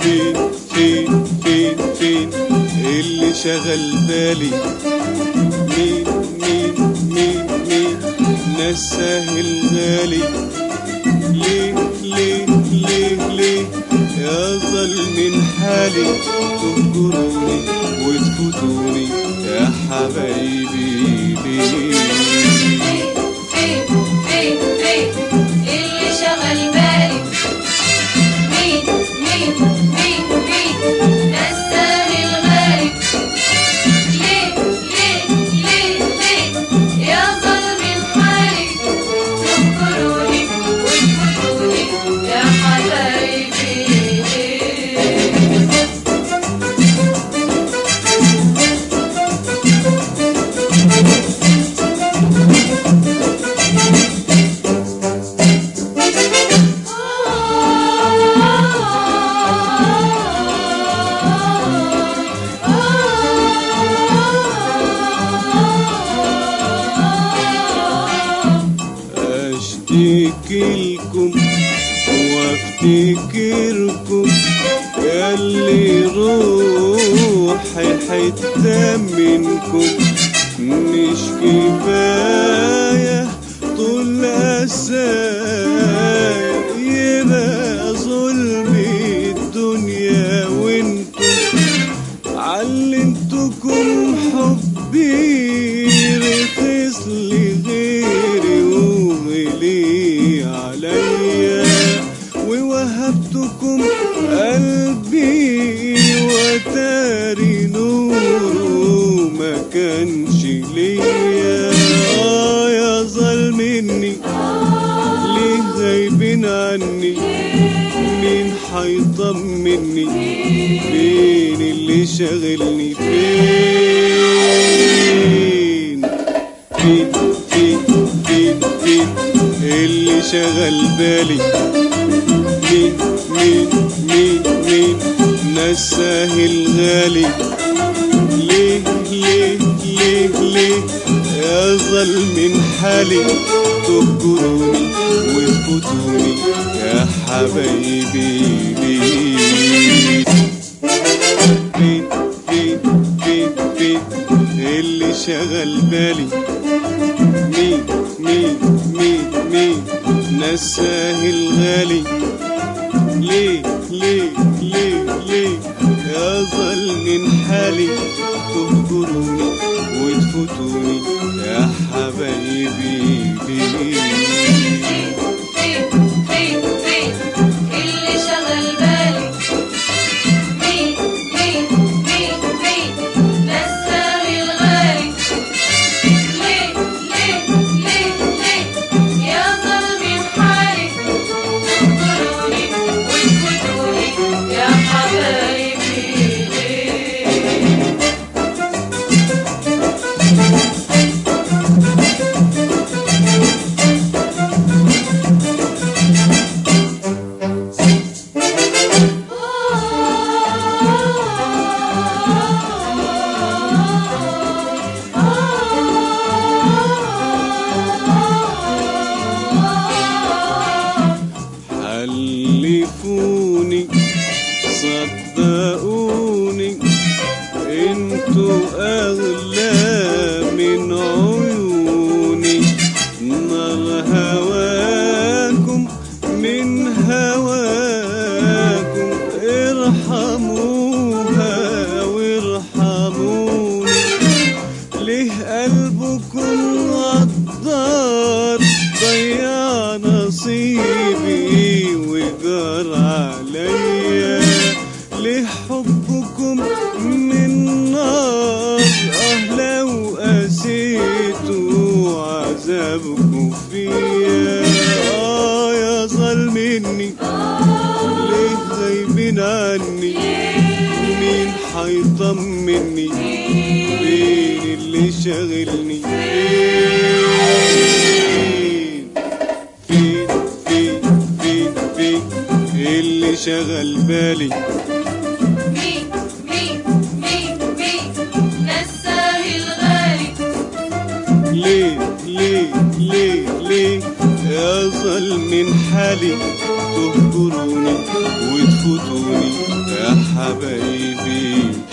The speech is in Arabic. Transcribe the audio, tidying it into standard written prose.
فين فين فين فين اللي شغل بالي؟ مين مين مين مين نساه الغالي؟ ليه ليه ليه ليه يظل من حالي تهجروني وتفوتوني يا حبايبي؟ ليه فين فين فين اللي شغل بالي؟ مين مين مين مين نساه الغالي؟ ليه ليه ليه ليه يظل من حالي تهجروني وتفوتوني يا حبايبي؟ اشتكيلكم وافتكركم ياللي روحي حتة منكم، مش كفاية طول أسايا يبقى ظلم الدنيا وانتم علمتكم حبي رخص لغيري وغلي عليا، ووهبتكم قلبي وتاري نوره ما كانش ليا. يا ظل مني ليه غايبين عني؟ مين حيطمني؟ فين اللي شاغلني؟ فين فين فين فين فين اللي شغل بالي؟ مين مين مين مين نساه الغالي؟ ليه ليه ليه ليه يظل من حالي تهجروني وتفوتوني يا حبايبي؟ ليه فين فين فين فين اللي شغل بالي؟ مين مين مين مين نساه الغالي؟ ليه ليه ليه ليه يظل من حالي تهجروني وتفوتوني يا حبايبي؟ ليه فين فين فين اللي شغل بالي؟ مين مين مين مين نساه الغالي؟ ليه ليه ليه ليه يظل من حالي تهجروني وتفوتوني يا حبايبي؟ حلفوني صدقوني انتوا اغلى من عيوني، نار هواكم من هواكم ارحموها وارحموني. ليه قلبكم غدار ضيع نصيبي وجار عليا؟ ليه حبكم من نار لو قسيتوا عذابكم فيا؟ يا ظل مني ليه غايبين عني؟ مين حيطمني؟ فين اللي شاغلني؟ فين فين فين فين اللي شغل بالي؟ مين مين مين مين نساه الغالي؟ ليه ليه ليه ليه يظل من حالي تهجروني وتفوتوني يا حبايبي